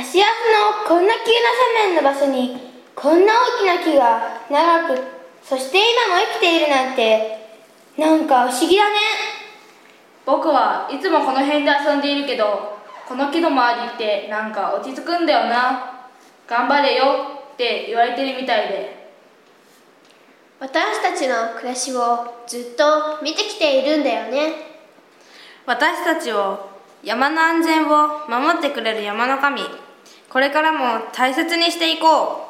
芦屋のこんな急な斜面の場所にこんな大きな木が長く、そして今も生きているなんて、なんか不思議だね。 僕はいつもこの辺で遊んでいるけど、この木の周りってなんか落ち着くんだよな。頑張れよって言われてるみたいで。 私たちの暮らしをずっと見てきているんだよね。 私たちを、山の安全を守ってくれる山の神、これからも大切にしていこう。